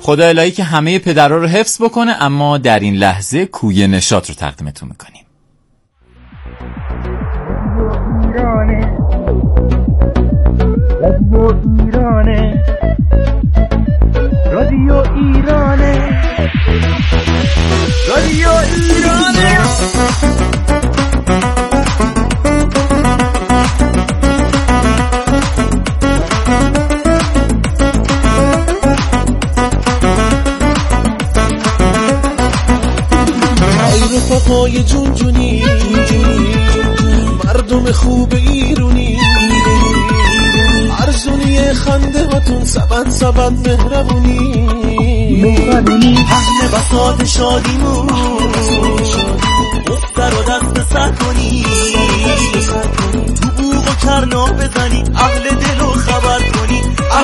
خدا الهی که همه پدرها رو حفظ بکنه. اما در این لحظه کوی نشاط رو تقدیمتون میکنیم. رادیو ایرانه رادیو ایرانه خیر پاپای جون جونی مردم خوب ایرونی ارزونی خنده هاتون سبن مهربونی اهل بساط شادیمون افتر و دست سر کنی تو بوغ و کرنا بزنی اهل دلو خبر کنی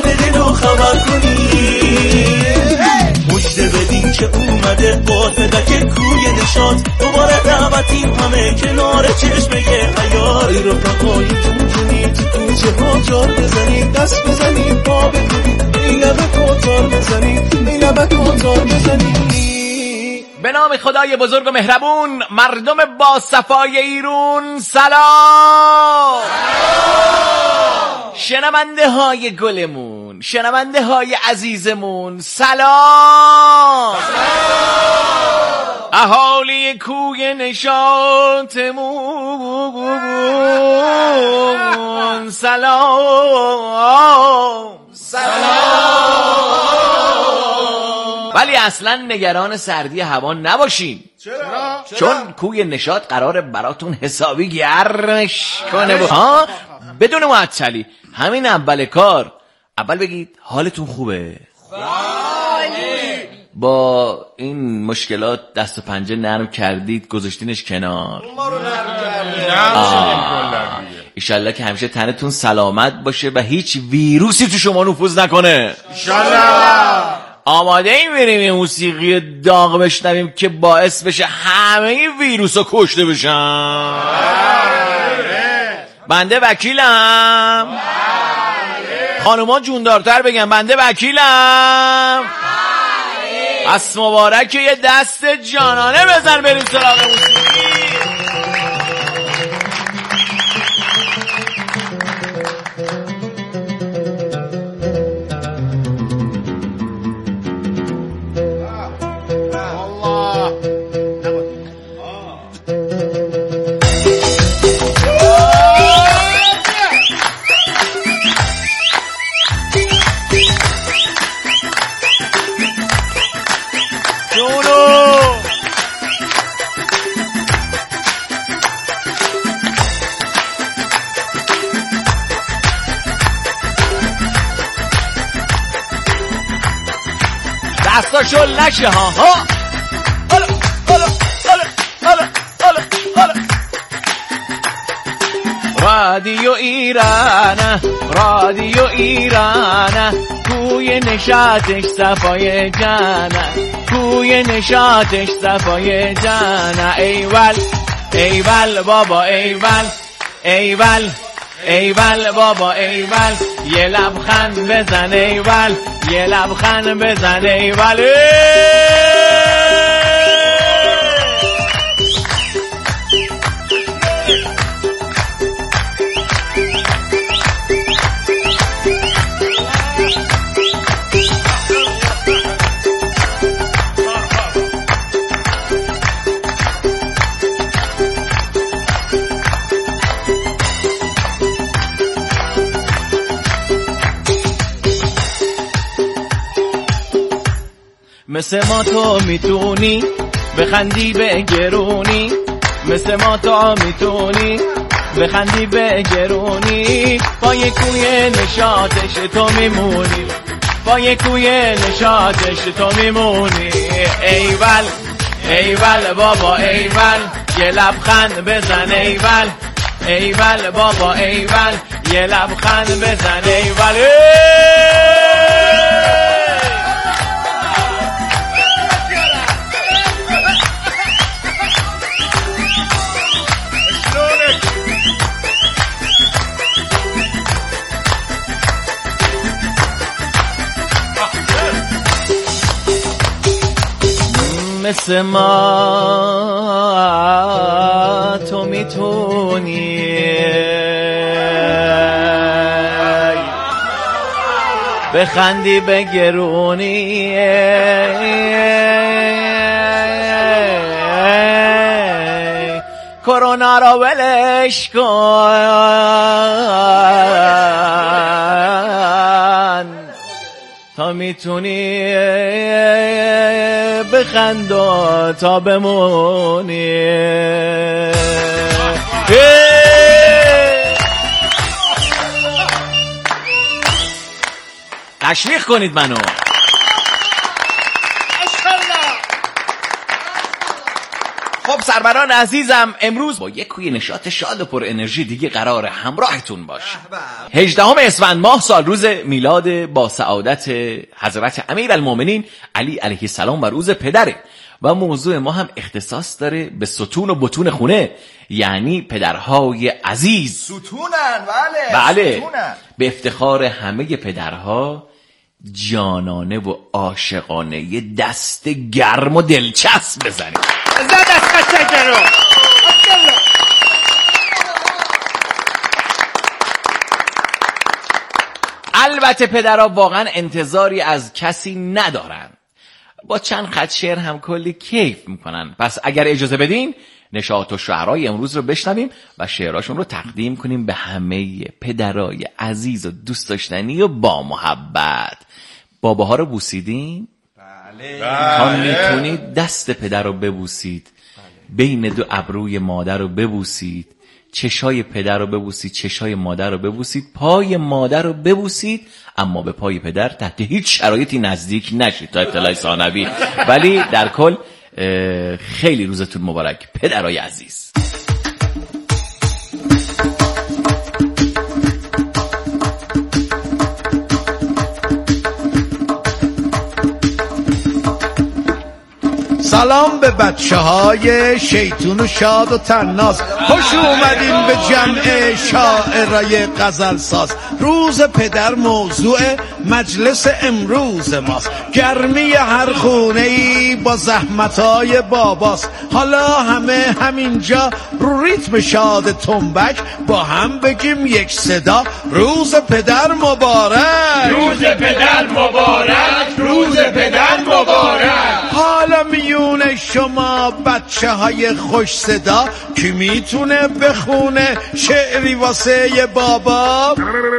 مجده بدین که اومده قاصدک کوی نشاط دوباره دعوتیم همه کنار چشمه حیات رفقای جونجونی تو کوچه ها جار بزنید دست بزنید پا بکنید ایلبک آتار بزنید. به نام خدای بزرگ و مهربون، مردم با صفای ایرون سلام. شنونده های گلمون، شنونده های عزیزمون سلام. اهالی کوی نشاطمون سلام. ولی اصلا نگران سردی هوا نباشین. چرا؟ چون کوی نشاط قراره براتون حسابی گرمش کنه. بدون معطلی همین اول کار اول بگید حالتون خوبه؟ با این مشکلات دست و پنجه نرم کردید گذاشتینش کنار؟ ما رو نرم کردید. ایشالله که همیشه تنتون سلامت باشه و هیچ ویروسی تو شما نفوذ نکنه. ایشالله. آماده این بریم یه موسیقی داغ بشنویم که باعث بشه همه ویروسا کشته بشن؟ بنده وکیلم. خانوما جوندارتر بگن بنده وکیلم. پس مبارک یه دست جانانه بزن بریم سراغ موسیقی. دستا شل نشه ها. رادیو ایرانه، رادیو ایرانه، کوی نشاطش صفای جانه، کوی نشاطش صفای جانه. ایول ایول بابا ایول، ایول ایول بابا ایول، یه لبخند بزن ایول، یه لبخند بزن ایول. مثل ما تو میتونی بخندی به گرونی، مثل ما تو میتونی بخندی به گرونی، با یه کوی نشاطش تو میمونی، با یه کوی نشاطش تو میمونی. ایول ایول بابا ایول، یه لبخند بزن ایول، ایول بابا ایول، یه لبخند بزن ایول. مثل ما تو میتونی بخندی بگرونی کرونا را ولش کن تا میتونی بخند تا بمونی. تشویق کنید منو. خب سروران عزیزم، امروز با یک کوی نشاط شاد و پر انرژی دیگه قرار همراهتون باشم. 18 اسفند ماه سال روز میلاد با سعادت حضرت امیرالمومنین علی علیه السلام و روز پدره و موضوع ما هم اختصاص داره به ستون و بطون خونه، یعنی پدرهای عزیز. ستونن. بله ستونن. به افتخار همه پدرها جانانه و عاشقانه یه دست گرم و دلچسب بزنید. البته پدرها واقعا انتظاری از کسی ندارن، با چند خط شعر هم کلی کیف میکنن. پس اگر اجازه بدین نشاط و شعرهای امروز رو بشنویم و شعرهاشون رو تقدیم کنیم به همه پدرای عزیز و دوست داشتنی و با محبت. باباها رو بوسیدین؟ بله. تا میتونید دست پدر رو ببوسید، بین دو ابروی مادر رو ببوسید، چشای پدر رو ببوسید، چشای مادر رو ببوسید، پای مادر رو ببوسید، اما به پای پدر تحت هیچ شرایطی نزدیک نشید تا اطلاع ثانوی. ولی در کل خیلی روزتون مبارک پدرای عزیز. سلام به بچه های شیطون و شاد و تناس، خوش اومدیم به جمع شاعرای غزل ساز. روز پدر موضوع مجلس امروز ماست، گرمی هر خونه ای با زحمتای باباست. حالا همه همینجا رو ریتم شاد تنبک با هم بگیم یک صدا روز پدر مبارک، روز پدر مبارک، روز پدر مبارک. حالا میونه شما بچه های خوش صدا کی میتونه بخونه شعری واسه بابا؟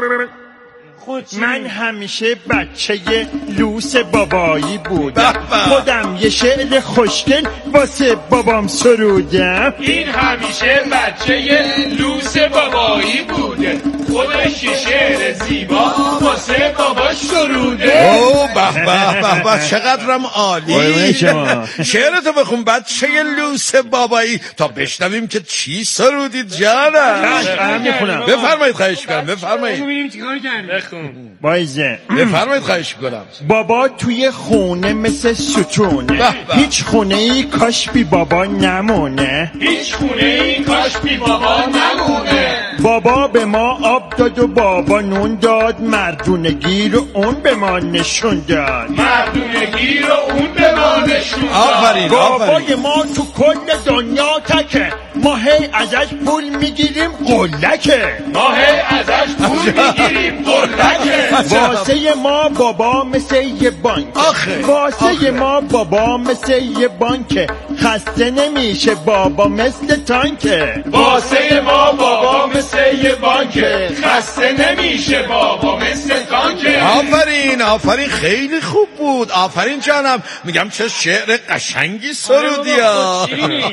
من همیشه بچه لوس بابایی بودم، خودم یه شعر خوشگل واسه بابام سرودم. این همیشه بچه لوس بابایی بوده، خودش یه شعر زیبا واسه باباش سروده. اوه به به به به، چقدرم عالی. شعرتو بخون بچه لوس بابایی تا بشنویم که چی سرودید جانم. بفرمایید، خواهش کنم بفرمایید. ببینیم چیکار کردی. بایزه بفرمایید، خواهش کنم. بابا توی خونه مثل ستونه، هیچ خونه ای کاش بی بابا نمونه، هیچ خونه ای کاش بی بابا نمونه. بابا به ما آب داد و بابا نون داد، مردونگی رو اون به ما نشون داد، مردونگی رو اون به ما نشون داد. آفرین. بابای ما تو کل دنیا تکه، ما هی ازش پول میگیریم قلکه، ما هی ازش پول میگیریم قلکه. واسه ما بابا مثل یه بانک، واسه ما بابا مثل یه بانکه، خسته نمیشه بابا مثل تانکه، واسه ما بابا مثل یه بانکه، خسته نمیشه بابا مثل تانکه. آفرین آفرین، خیلی خوب بود. آفرین جانم، میگم چه شعر قشنگی سرودی ها.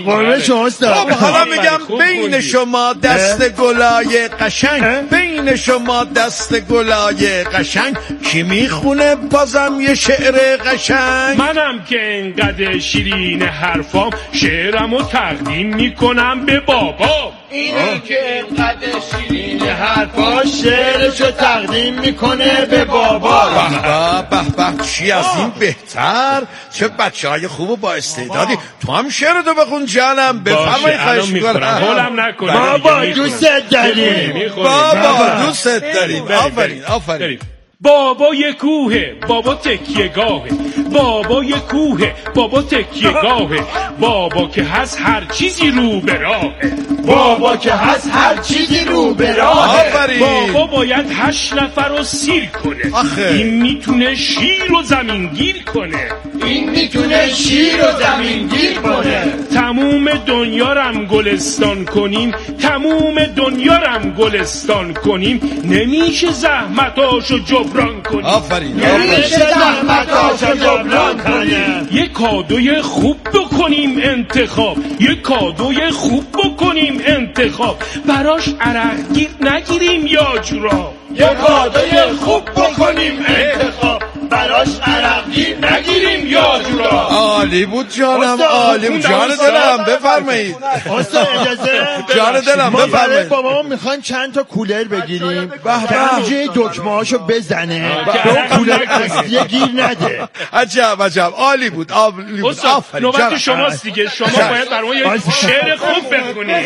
خب حالا میگم بین شما دست گلای قشنگ، بین شما دست گلای قشنگ کی میخونه بازم یه شعر قشنگ؟ منم که انقدر شیرین حرفام، شعرمو تقدیم میکنم به بابا. اینم که انقدر شیرین حرفا، شعرشو تقدیم میکنه به بابا. به به به، چی از این بهتر؟ چه بچه های خوب و با استعدادی. تو هم شعرتو بخون جانم. بفرمایید، خواهش میکنم. هولم نکن بابا دوست داریم، بابا دوست داریم. آفرین آفرین. بابای کوه بابا تکیه گاهه، بابای کوه بابا تکیه گاهه، بابا که هست هر چیزی رو به راهه، بابا که هست هر چیزی رو به راهه. بابا باید 8 نفر رو سیر کنه، این میتونه شیر رو زمینگیر کنه، این میتونه شیر رو زمینگیر کنه. تموم دنیا رم گلستان کنیم، تموم دنیا رم گلستان کنیم، نمیشه زحمتاشو جبران کنیم. نمیشه زحمتاشو جبران کنیم. یه کادوی خوب بکنیم انتخاب، یه کادوی خوب بکنیم انتخاب، براش عرق گیر نگیریم یا جورا. یه کادوی خوب بکنیم انتخاب، براش عرق گیر نگیریم یا جورا. عالی بود جانم، عالی بود. جان دلم بفرمایید. استاد اجازه؟ جان دلم بفرمایید. بابا میخوایم چند تا کولر بگیریم که همجه دکمه‌هاشو بزنه به اون کولر اصلیه گیر نده. عجب عالی بود، عالی بود. آفرین. نوبت شماست دیگه، شما باید برای شعر خوب بخونید.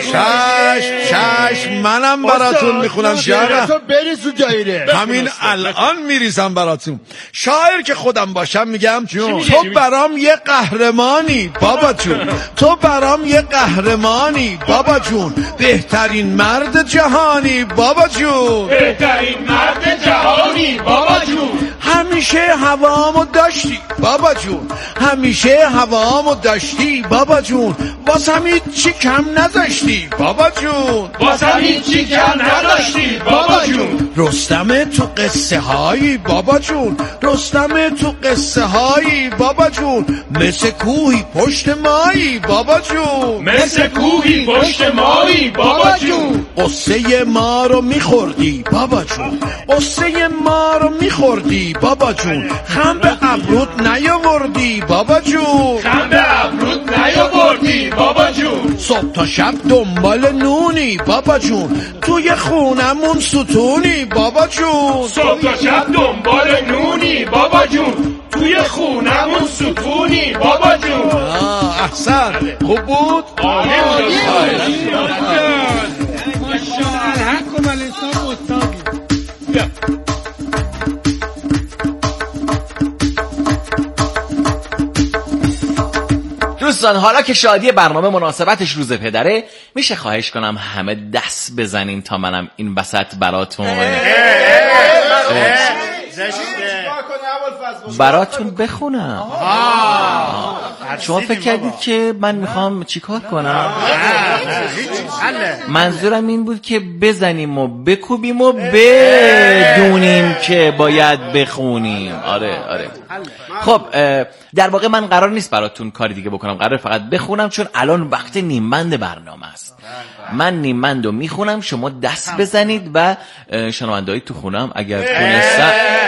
چشم منم براتون میخونم شعر. تو بریز رو دایره. همین الان میریزم براتون. شاعر که خودم باشم میگم تو برام یه قهرمانی بابا جون، تو برام یه قهرمانی بابا جون، بهترین مرد جهانی بابا جون، بهترین مرد جهانی بابا جون. همیشه هوامو داشتی بابا جون، همیشه هوامو داشتی بابا جون، واسم هیچی کم نذاشتی بابا جون، واسم هیچی کم نذاشتی بابا جون. رستم تو قصه هایی بابا جون، رستم تو قصه هایی بابا جون، مثل کوهی پشت مایی بابا جون، مثل کوهی پشت مایی بابا جون. قصه ما رو میخوردی بابا جون، قصه ما رو میخوردی بابا جون، خم به ابرود نیاوردی بابا جون، خم به ابرود نیاوردی بابا جون. صبح تا شب دنبال نونی بابا جون، توی خونمون ستونی بابا جون، صبح تا شب دنبال نونی بابا جون، توی خونمون ستونی بابا جون. احسن، خوب بود؟ عالی دوستان، حالا که شادی برنامه مناسبتش روز پدره، میشه خواهش کنم همه دست بزنین تا منم این وسط براتون بخونم. شما فکر کردید که من میخوام چیکار کنم؟ منظورم این بود که بزنیم و بکوبیم و بدونیم که باید بخونیم. آره. خب در واقع من قرار نیست براتون کاری دیگه بکنم، قرار فقط بخونم، چون الان وقت نیمبند برنامه است. من نیمبندو میخونم، شما دست بزنید و شنونده‌های تو خونم اگر تونستن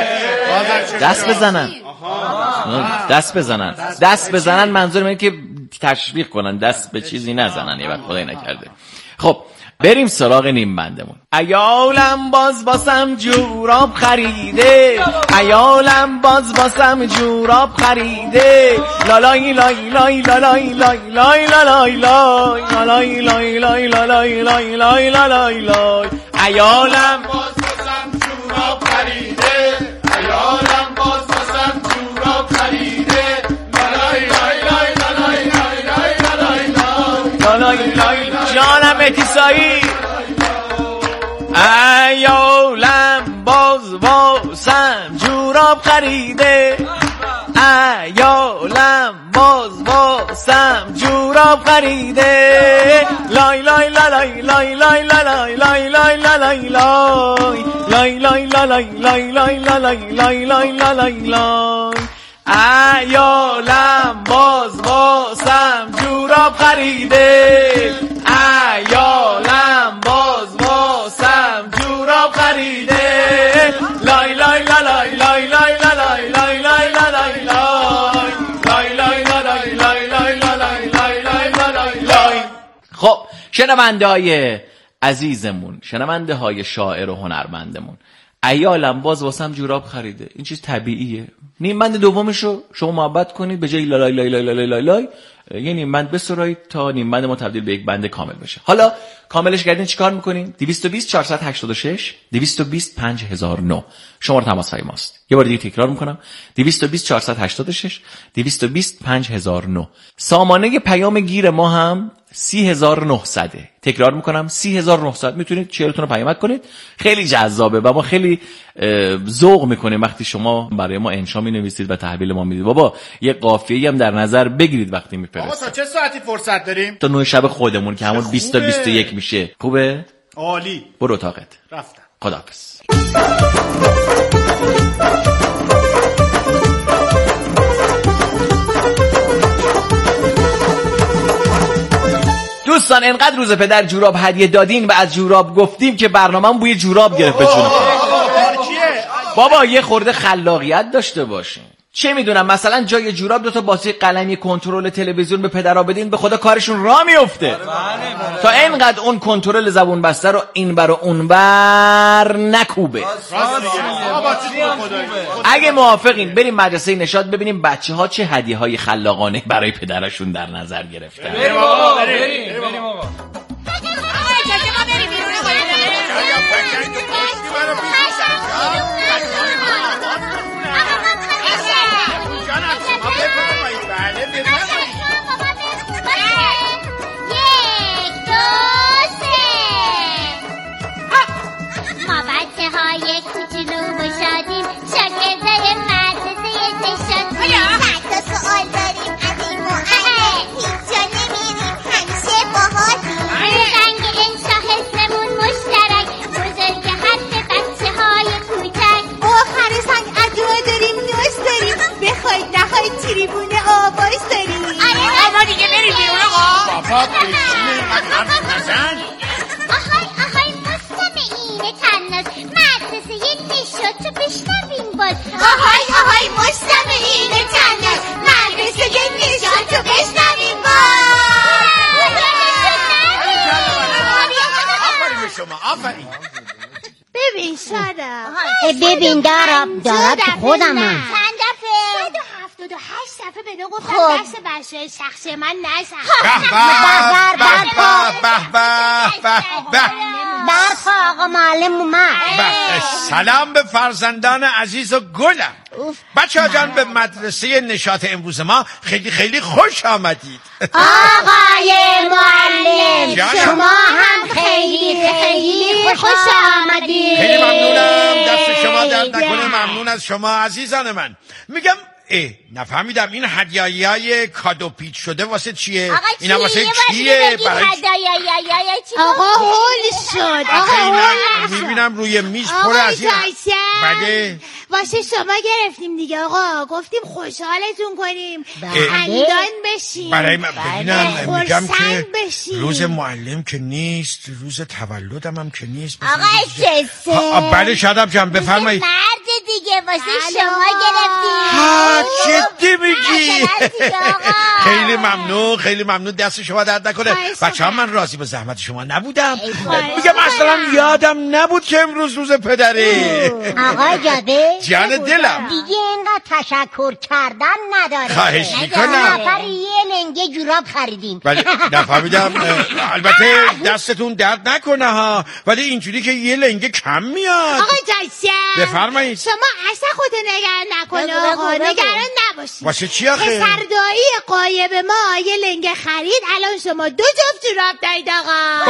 دست بزنن. منظورم اینه که تشویق کنن، دست به چیزی نزنن یه وقت خدای نکرده. خب بریم سراغ نیم بندمون. ایالم باسم جوراب خریده، ایالم باسم جوراب خریده، لالای لای لای لای لای لای لای لای لای لای لای لای لای لای لای. ایالم باسم جوراب خریده، ایالم باسم جوراب خریده، لالای لای لای لای لای لای لای. جانم اتیسایی. ایالم باسم جوراب خریده، ایالم باسم جوراب خریده، لای لای لای لای لای لای لای لای لای لای لای لای لای لای لای لای. ایالم باسم جوراب خریده، ایالم باسم جوراب خریده، لای لای لای لای لای لای لای لای لای لای لای. خب شنونده های عزیزمون، شنونده های شاعر و هنرمندمون، عیالم باز واسم جوراب خریده، این چیز طبیعیه. نیم بند دومشو شما محبت کنید، به جای لای لای لای لای لای لای یه نیم بند بسرایید تا نیم بند ما تبدیل به یک بند کامل بشه. حالا کاملش کردین چیکار میکنین؟ 220 486 220 5009 شماره تماس‌های ماست. یه بار دیگه تکرار میکنم، 220 486 220 5009. سامانه پیام گیر ما هم 30900. تکرار میکنم 30900. میتونید 40 رو پیامک کنید. خیلی جذابه و ما خیلی ذوق میکنیم وقتی شما برای ما انشا مینویسید و تحویل ما میدید. بابا یه قافیه‌ای هم در نظر بگیرید وقتی میفرستید. آقا تا چه ساعتی فرصت داریم؟ تا 9 شب خودمون که همون 20 تا 21 میشه. خوبه؟ عالی. برو اتاقت. رفتم. خداحافظ. دوستان انقدر روز پدر جوراب هدیه دادین و از جوراب گفتیم که برنامه‌مون بوی جوراب گرفت به جون. بابا یه خورده خلاقیت داشته باشین. چه میدونم مثلا جای جوراب 2 تا باتری قلمی کنترل تلویزیون به پدرها بدین، به خدا کارشون راه میفته. تا اینقدر اون کنترل زبون بسته رو این بر و اون بر نکوبه. اگه موافقین بریم مدرسه نشاط ببینیم بچه‌ها چه هدیه‌های خلاقانه برای پدرشون در نظر گرفتن. بریم آقا. آهای مستمعین تنز مدرسه نشاط رو بشنویم آفرین. ببین سارا، ببین دارم تو خودم هم چند دفعه 178 دفعه به دو گفتم دست بچه شخص من نزن. برپا آقا معلم اومد. سلام به فرزندان عزیز و گلم. بچه جان به مدرسه نشاط امروز ما خیلی خیلی خوش آمدید. آقای معلم شما هم خیلی خیلی خوش آمدید. خیلی ممنونم، دست شما درد نکنه. ممنون از شما عزیزان من. میگم نفهمیدم این هدیه‌های کادو پیچ شده واسه چیه؟ اینا واسه چیه؟ آقا هول شد. میبینم روی میز پر از این. بله واسه شما گرفتیم دیگه آقا، گفتیم خوشحالتون کنیم، خندان بشیم. برای من ببینم میگم که روز معلم که نیست، روز تولدم هم که نیست. آقا جسه بله شادم جان بفرمایید. مرد دیگه واسه شما گرفتیم. جدی میگی؟ خیلی ممنون دست شما درد نکنه. بچه‌ها من راضی به زحمت شما نبودم. میگم اصلا یادم نبود که امروز روز پدره. آقا جاده جان دلم دیگه اینقدر تشکر کردن نداره. خواهش میکنم. نفر یه لنگه جوراب خریدیم. ولی نفهمیدم. البته دستتون درد نکنه ها، ولی اینجوری که یه لنگه کم میاد. آقا جاسم بفرمایید. شما اصلا خودتو نگران نکنه آقا، نگران نباشید. واسه چی آخه؟ پسردایی قایب ما یه لنگه خرید، الان شما 2 جفت جوراب دارید آقا.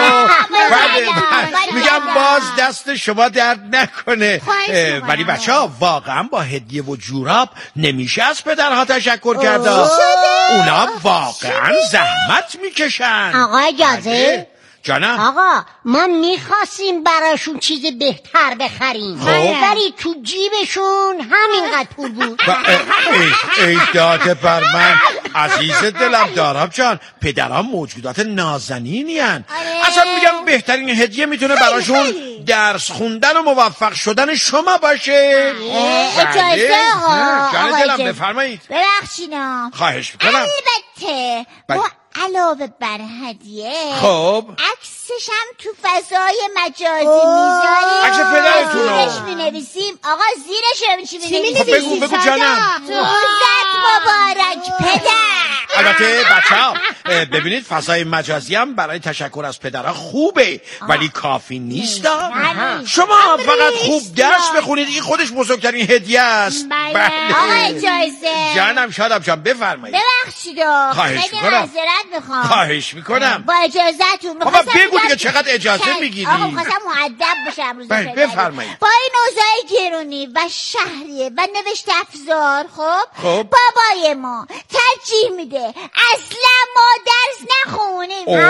بله میگم باز دست شما درد نکنه. ولی بچه‌ها واقعا با هدیه و جوراب نمیشه از پدرها تشکر کرد. اونا واقعا زحمت میکشن. آقا اجازه جانم. آقا ما میخواستیم براشون چیز بهتر بخریم ولی تو جیبشون همینقدر پول بود. ای داده بر من عزیز دلم دارم جان، پدران موجودات نازنینی هن. اصلا میگم بهترین هدیه میتونه براشون درس خوندن و موفق شدن شما باشه. اجازه آقا جان دلم بفرمایید. ببخشینا. خواهش میکنم. البته علاوه بر هدیه خب عکسش هم تو فضای مجازی میذاریم. عکس پدرتونو زیرش مینویسیم. آقا زیرش چی مینویسیم؟ بگو جانم. روزت مبارک پدر. البته بچه‌ها ببینید فضای مجازی هم برای تشکر از پدرها خوبه ولی کافی نیست. شما فقط خوب درس بخونید این خودش بزرگترین هدیه است. بله. آقا اجازه. جانم شادم جان بفرمایید. ببخشید خواهش میکنم. معذرت میخوام. خواهش میکنم. با اجازهتون بابا بگو دیگه چقدر اجازه میگیری. آقا خواستم مؤدب بشم روز پدر. بفرمایید. با این اوضاع گرونی و شهریه و نوشت افزار خب بابای ما ترجیح میده اصلا ما درس نخونیم.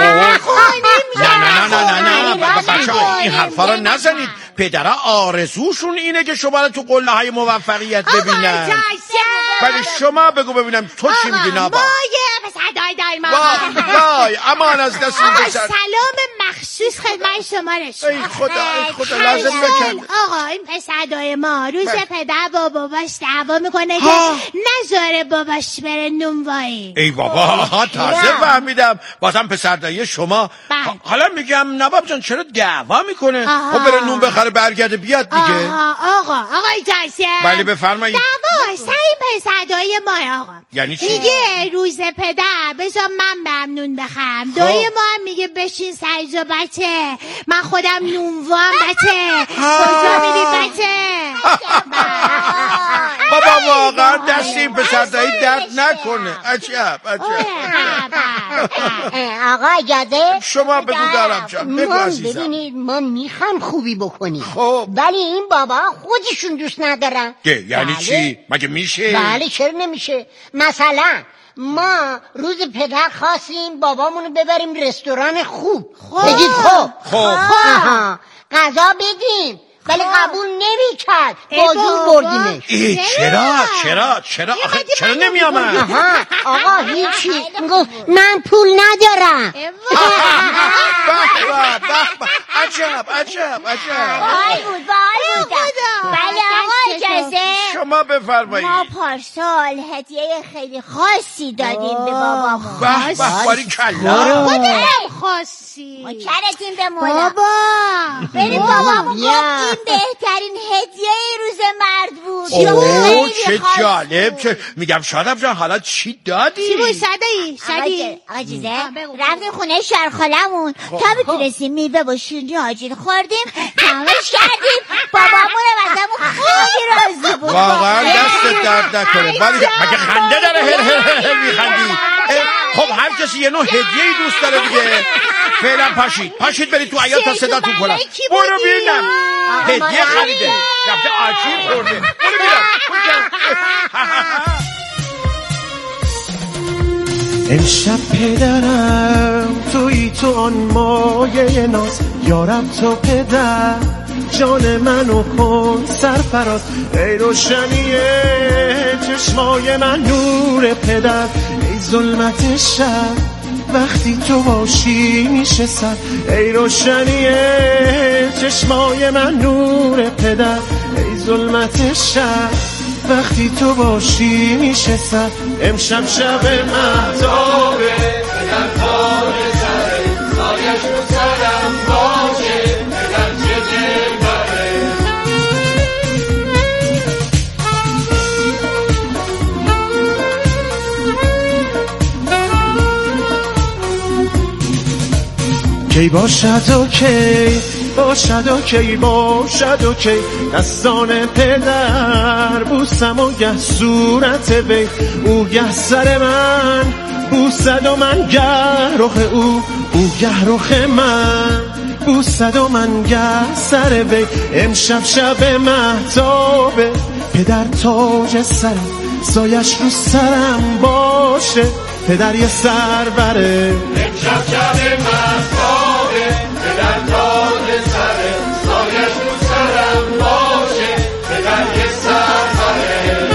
نه بچه‌ها این حرفا رو نزنید. پدرها آرزوشون اینه که شما رو تو قله های موفقیت ببینن. ولی شما بگو ببینم تو چی میگی نابا؟ ما یه پسردای داریم. وای امان از دست این پسر. سلام مخصوص خدمت شما رسید. ای خدا لازم نکرد. آقا این پسردای ما روز پدر با باباش دعوا میکنه که نذاره باباش بره نونوایی. ای بابا تازه فهمیدم بازم پسردای شما. حالا میگم نواب جان چرا دعوا میکنه؟ خب بره نون بخره برگرده بیاد دیگه. آقا اجازه. بله بفرمایید. دعوا سعی پسردای ما آقا. یعنی چی؟ میگه روز پدر بذار من برم نون بخرم. دایی ما هم میگه بشین سرجا بچه من خودم نونوام بچه. کجا میری بچه؟ بابا واقعا دست این پسردایی درد نکنه. عجب آقا اجازه شما بگو دارم جان. بگو عزیزم. ببینید ما میخوام خوبی بکنیم ولی این بابا خودشون دوست ندارن. یعنی چی؟ مگه میشه؟ بله چرا نمیشه. مثلا ما روز پدر خواستیم بابامونو ببریم رستوران خوب. بگید خوب غذا بدیم ولی قبول نمیکرد. با جور بردیمش. چرا نمیامد؟ آقا هیچی گفت من پول ندارم. عجب بای بود. بله آقا اجازه. شما بفرمایید. ما پارسال هدیه خیلی خاصی دادیم به بابامون. باریکلا. خودم خاصی ما کردیم به مولا. بریم بابامون گفت این بهترین هدیه روز مرد بود. چه جالب. میگم شادم جان حالا چی دادی؟ چی بود شادی؟ آقا جیزه رفتیم خونه شرخالمون تا میتونستیم میوه و شیرینی آجیل خوردیم تمامش کردیم. بابامون ازمون خیلی راضی بود. واقعا دست درد نکنه. ولی مگه خنده داره هل میخندی؟ خب هر کسی یه نوع هدیه‌ای دوست داره دیگه. فعلا پاشید برید تو عیاد تا صداتون کنم. برو ببینم هدیه خریده رفته آجیل خورده. برو ببینم. امشب پدرم توی تو آن مایه ناز یارم تو پدر جان منو کن سرفراز. ای روشنی چشمای من نور پدر ای ظلمت شب وقتی تو باشی میشه سر. ای روشنی چشمای من نور پدر ای ظلمت شب وقتی تو باشی میشه سر. امشب شب مهتابه پدر پار سره سایش رو سرم باشه پدر چه دلبره. کی باشد و کی دستان پدر بوسم و گه صورت وی او گه سر من بوسد و من گه رخ او گه رخ من بوسد و من گه سر وی. امشب شب مهتابه پدر تاج سرم سایش رو سرم باشه پدر یه سر بره. امشب شب مهتابه پدر تاج سرم سایش رو سرم باشه پدر یه سر بره.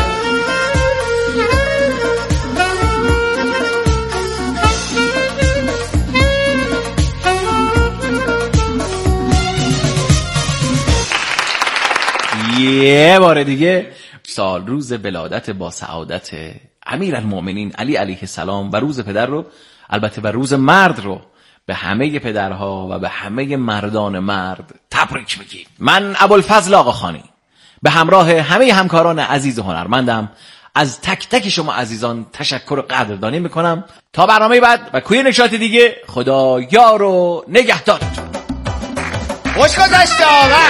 یه بار دیگه سال روز ولادت با سعادت امیرالمؤمنین علی علیه السلام و روز پدر رو البته و روز مرد رو به همه پدرها و به همه مردان مرد تبریک میگیم. من ابوالفضل آقاخانی به همراه همه همکاران عزیز هنرمندم از تک تک شما عزیزان تشکر و قدردانی میکنم. تا برنامه بعد و کوی نشاط دیگه، خدا یار و نگهدارتون. خوش گذشته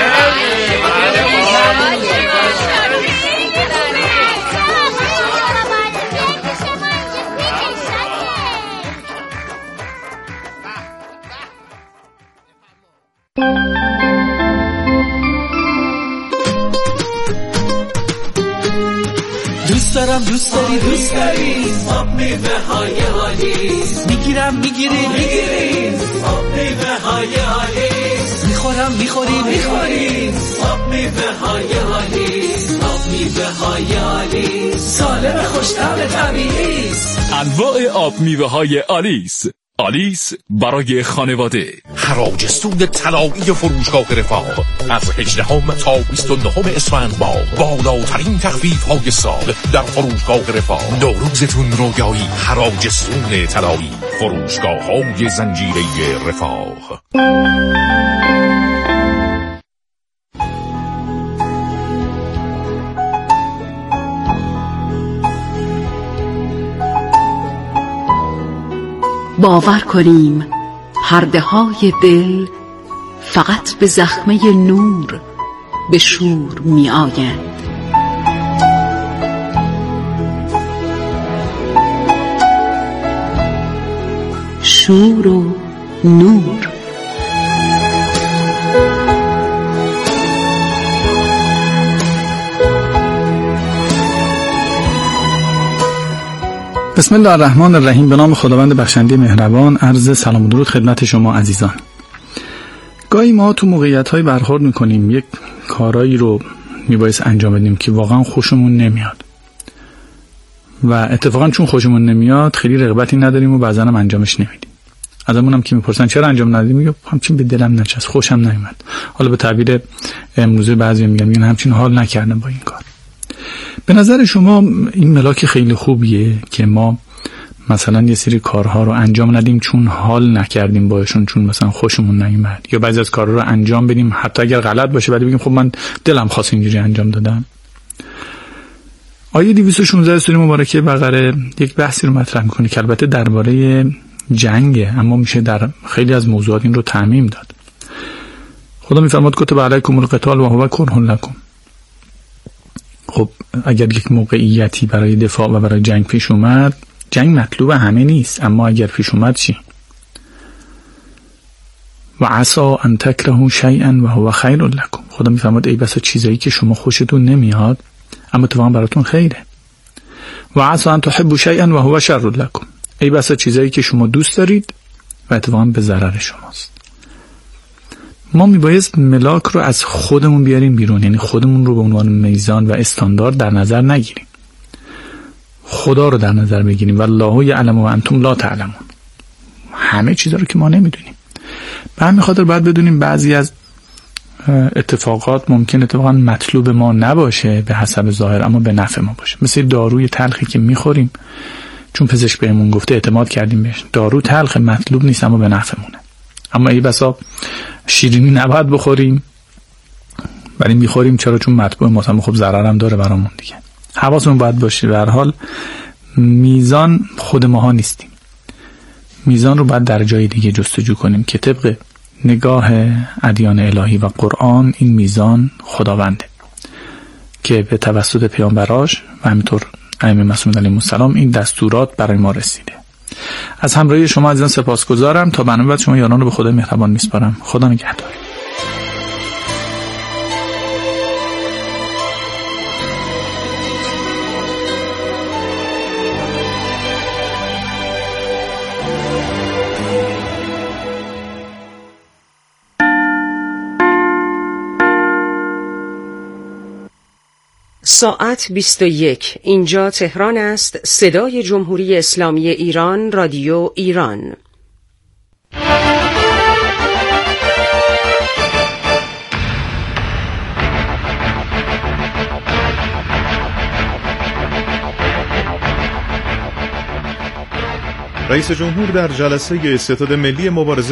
دوست دارم دوست داری دوست داری آب میوه های آلیس میگیرم میگیری میگیری آب میوه های آلیس میخورم میخوری میخوری آب میوه های آلیس آب میوه های آلیس سالم خوش‌طعم طبیعی است. انواع آب میوه های آلیس. آلیس برای خانواده. حراجستون طلایی فروشگاه رفاه از 18 تا 29 اسفند با بالاترین تخفیف های سال در فروشگاه رفاه. نوروزتون رویایی. حراجستون طلایی، فروشگاه های زنجیره رفاه. باور کنیم پرده های دل فقط به زخمه نور به شور می آیند. شور و نور. بسم الله الرحمن الرحیم. به نام خداوند بخشنده مهربان. عرض سلام و درود خدمت شما عزیزان. گاهی ما تو موقعیت‌های برخورد می‌کنیم یک کارایی رو میبایست انجام بدیم که واقعا خوشمون نمیاد و اتفاقا چون خوشمون نمیاد خیلی رغبتی نداریم و بعضا هم انجامش نمیدیم. ازمونم که میپرسن چرا انجام ندادی، میگم همچین به دلم نچست، خوشم نیومد. حالا به تعبیر امروزه بعضی میگن همچین حال نکردم با این کار. به نظر شما این ملاک خیلی خوبیه که ما مثلا یه سری کارها رو انجام ندیم چون حال نکردیم باشون، چون مثلا خوشمون نیومد، یا بعضی از کارها رو انجام بدیم حتی اگر غلط باشه ولی بگیم خب من دلم خواست اینجوری انجام دادم؟ آیه 216 سوره مبارکه بقره یک بحثی رو مطرح میکنه که البته درباره جنگه، اما میشه در خیلی از موضوعات این رو تعمیم داد. خدا میفرماد کتب علیکم القتال و هو کره لکم. خب اگر یک موقعیتی برای دفاع و برای جنگ پیش اومد، جنگ مطلوب همه نیست، اما اگر پیش اومد چی؟ و عسى ان تکرهوا شیئا و هو خیر لکم. خدا میفرماد ای بسا چیزایی که شما خوشتون نمیاد اما اتفاقا براتون خیره. و عسى ان تحبوا شیئا و هو شر لکم. ای بسا چیزایی که شما دوست دارید و اتفاقا به ضرر شماست. ما میبایست ملاک رو از خودمون بیاریم بیرون، یعنی خودمون رو به عنوان میزان و استاندارد در نظر نگیریم، خدا رو در نظر بگیریم. والله یعلم و انتم لا تعلمون. همه چیزا رو که ما نمیدونیم. به همین خاطر باید بدونیم بعضی از اتفاقات ممکن اتفاقا مطلوب ما نباشه به حسب ظاهر، اما به نفع ما باشه. مثل داروی تلخی که میخوریم چون پزشک بهمون گفته اعتماد کردیم بهش. دارو تلخ، مطلوب نیست اما به نفعمونه. اما ای بسا شیرینی نباید بخوریم ولی میخوریم، چرا؟ چون مطبوع ما خب ضرر هم داره برامون دیگه. حواسمون باید باشه. به هر حال میزان خود ماها نیستیم، میزان رو باید در جای دیگه جستجو کنیم که طبق نگاه ادیان الهی و قرآن این میزان خداونده که به توسط پیامبراش و همینطور ائمه معصومین علیهم السلام این دستورات برای ما رسیده. از همراهی شما عزیزان سپاسگزارم. تا برنامه بعد شما یاران رو به خدای مهربان میسپارم. خدا نگهدار. ساعت 21. اینجا تهران است. صدای جمهوری اسلامی ایران، رادیو ایران. رئیس جمهور در جلسه ستاد ملی مبارزه